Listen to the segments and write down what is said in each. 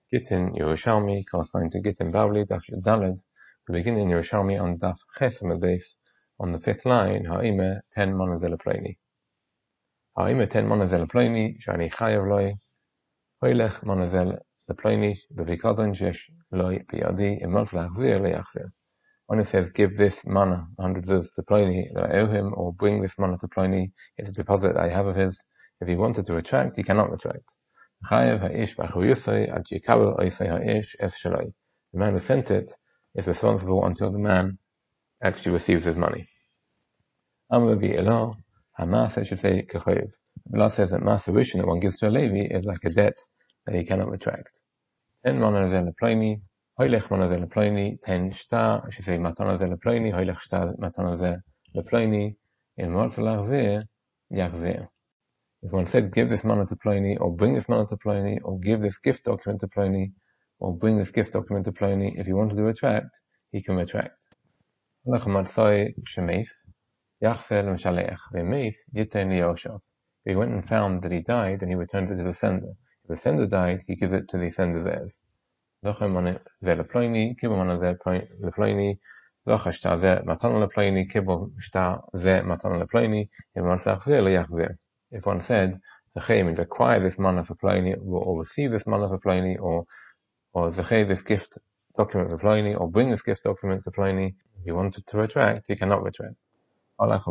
Gittin Yerushalmi, corresponding to Gittin Bavli, Daf Yud Daled. We begin in Yerushalmi on Daf Ches Base, on the fifth line, Ha'ime 10 Monazel Ploni. Ha'ime 10 Monazel Ploni, Shani Chayav Loi, Hoylech Monazel Ploni, Bevikadon Jesh Loi Biyadi, Imot Lachzir Leachzir. When it says, give this mana, 100 zuz to Ploni, that I owe him, or bring this mana to Ploni, it's a deposit I have of his. If he wanted to retract, he cannot retract. The man who sent it is responsible until the man actually receives his money. Allah says that masturbation that one gives to a Levi is like a debt that he cannot retract. 10 monazel ploni, hoylech monazel ploni, 10 shtar, I should say matanazel ploni, hoylech shtar matanazel ploni, in mortalachzir, yachzir. If one said, give this mana to Ploni, or bring this mana to Ploni, or give this gift document to Ploni, or bring this gift document to Ploni, if he wanted to retract, he can retract. If he went and found that he died, then he returns it to the sender. If the sender died, he gives it to the sender's heirs. If one said, Zechei means acquire this mana for Ploni, or receive this mana for Ploni, or Zechei this gift document for Ploni, or bring this gift document to Ploni, if you wanted to retract, you cannot retract. If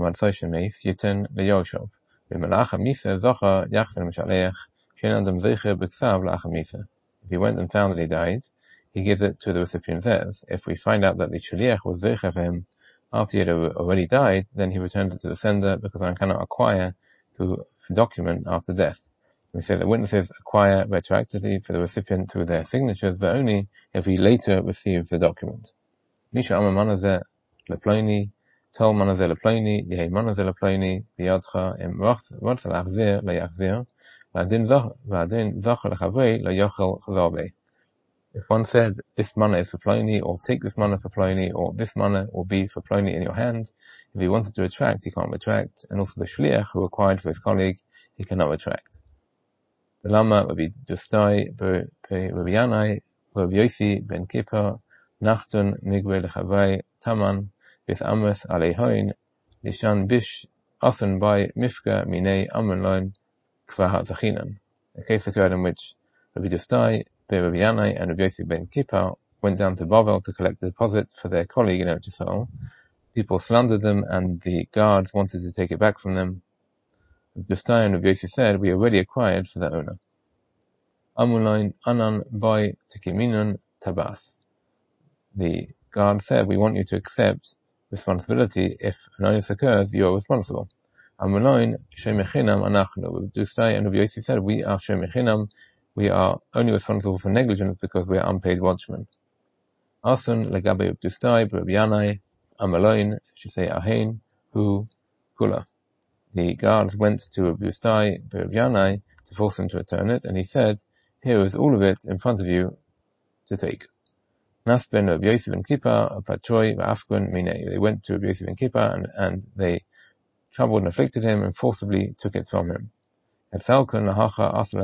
he went and found that he died, he gives it to the recipient's heirs. If we find out that the shliach was zeicher for him after he had already died, then he returns it to the sender, because one cannot acquire through a document after death. We say that witnesses acquire retroactively for the recipient through their signatures, but only if he later receives the document. Misha Amma Manazer Leploni, Tol Manazer Leploni, Yehi Manazer Leploni, Biyadcha, Im Rotzel Achzir, Leyachzir, V'adin Zachar Lechavei, Leyochel Chazarbe. If one said, this mana is for Ploni, or take this mana for Ploni, or this mana will be for Ploni in your hand, if he wanted to retract, he can't retract, and also the shliach who acquired for his colleague, he cannot retract. The Lama Rabbi Dustai, Rabbi Yanai, Rabbi Yossi ben Kippur, Nachtun Migwe Lechavai, Taman, Bis Amos Alehoin, Lishan Bish, Asen by Mifka Minei Amonloin, Kvahat Zachinan. A case occurred in which Rabbi Dustai, Rabbi Yanai, and Rabbi Yossi ben Kippur went down to Bavel to collect the deposit for their colleague in Eretz Yisrael. People slandered them, and the guards wanted to take it back from them. Rabbi Dustai and Rabbi Yossi said, we already acquired for the owner. Amulain Anan by Tekiminun Tabas. The guard said, we want you to accept responsibility. If an onus occurs, you are responsible. Amulain Shemechinam Anachnu. Rabbi Dustai and Rabbi Yossi said, we are Shemechinam. We are only responsible for negligence because we are unpaid watchmen. Asun legabe Rabbi Dustai, Rabbi Yanai, Amaloin, should say Ahain, Hu, Kula. The guards went to Rabbi Dustai, Rabbi Yanai, to force him to return it, and he said, here is all of it in front of you to take. Nas ben Rabbi Yossi ben Kippur, Patroi, V'afgun, Minei. They went to Rabbi Yossi ben Kippur, and they troubled and afflicted him, and forcibly took it from him. When they came here to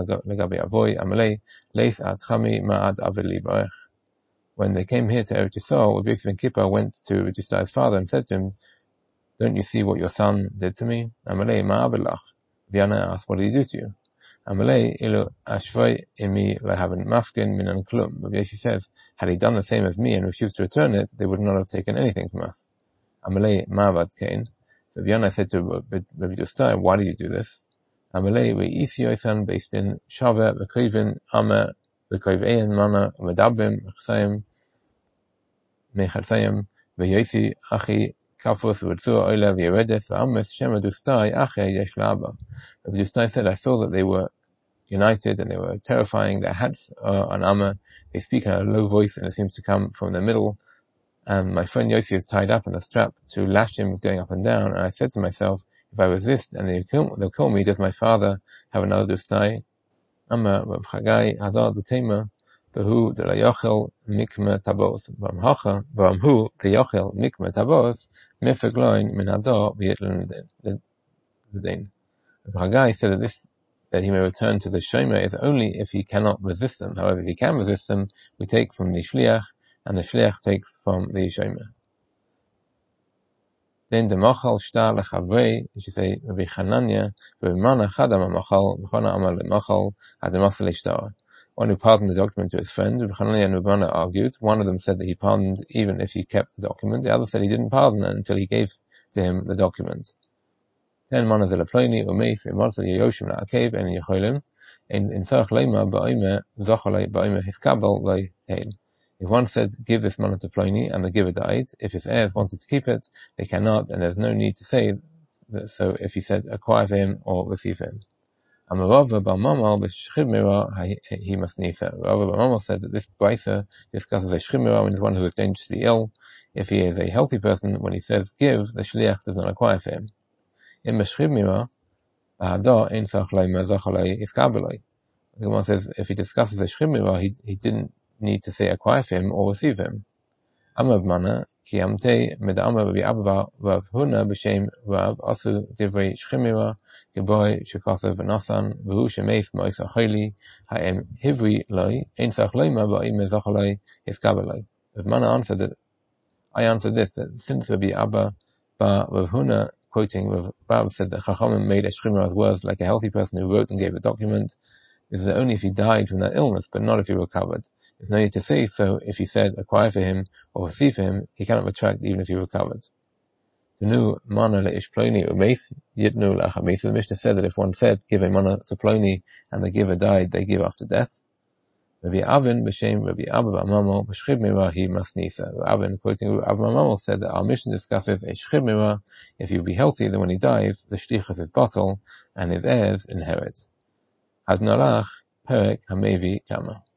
Eretz Yisrael, Rabbi Yossi ben Kippur went to Rabbi Dustai's father and said to him, don't you see what your son did to me? Amalei ma'avelach. Viana asked, what did he do to you? Amalei ilu ashvoi imi lehaven mafkin minan klum. Rabbi Yossi says, had he done the same as me and refused to return it, they would not have taken anything from us. Amalei ma'avad kain. So Viana said to Rabbi Dustai, why did you do this? Amalei ve'isi yosan based in Shava, v'koivin, Ama, v'koivein, Mana, v'dabim, v'chsayim, mechatzayim, v'yosi, achi, kafus, v'tzua, oila, v'yeredes, v'ames, shema Dustai, ache, yesh la'aba. Rabbi Dustai said, I saw that they were united and they were terrifying. Their hats are on Ama. They speak in a low voice and it seems to come from the middle. And my friend Yossi is tied up in a strap to lash him going up and down. And I said to myself, if I resist and they'll kill me, does my father have another Dustai? Amma Reb Chagai Hadar D'Tema Behu D'Layochel Mikme Tabos V'amhu D'Yochel Mikme Tabos Mefegloin Min Hadar V'Yetlen L'Dein. Reb Chagai said that this that he may return to the shomer is only if he cannot resist them. However, if he can resist them, we take from the shliach, and the shliach takes from the shomer. Then the machal shtar lechavrei, you should say Rabbi Chananya, Rabbi Mana chadam machal, v'chona amal machal, ademasa leishtar. One who pardoned the document to his friend, Rabbi Chananya and Rabbi Mana argued. One of them said that he pardoned even if he kept the document. The other said he didn't pardon until he gave to him the document. Then Mana zelaploini umeis imarsel yoshim la'akev and yecholim in sarach leima ba'ime zachalei ba'ime hiskabel lei heim. If one said, give this mana to Pliny, and the giver died, if his heirs wanted to keep it, they cannot, and there's no need to say that. So if he said, acquire for him or receive him. Amarava Ba'mamal b'shchimira he must nisa. Rava Ba'mamal said that this brisa discusses a shchimira when it's one who is dangerously ill. If he is a healthy person, when he says give, the shliach does not acquire for him. In b'shchimira, ba'ada ein sach leima zachalei iskabeloi. The one says, if he discusses a shchimira, he didn't need to say acquire for him or receive him. Amar Mana ki amte med'amar Rabbi Abba Rav Huna b'shem Rav asu divrei shchimira geboy shekasav v'nasan v'hu shemeis ma'isa chayli ha'em hivri loi ein sach leima ba'im mezachalei hiskabeloi. Rav Mana answered that I answered this, that since Rabbi Abba Rav Huna, quoting Rav, said that Chachamim made a shchimira's words like a healthy person who wrote and gave a document, this is only if he died from that illness, but not if he recovered. There's no need to say so. If he said acquire for him or receive for him, he cannot retract even if he recovered. The mana leish Ploni umeith yitnu la'achameith. The Mishnah said that if one said give a mana to Ploni and the giver died, they give after death. Rabbi Avin b'shem Rabbi Abba Ba'mamal b'shchib mirah he masnisa. Avin, quoting Abba Ba'mamal, said that our mission discusses a shchib mirah. If he will be healthy, then when he dies, the shlichus is bottle and his heirs inherit. Adnalach perek hamevi kama.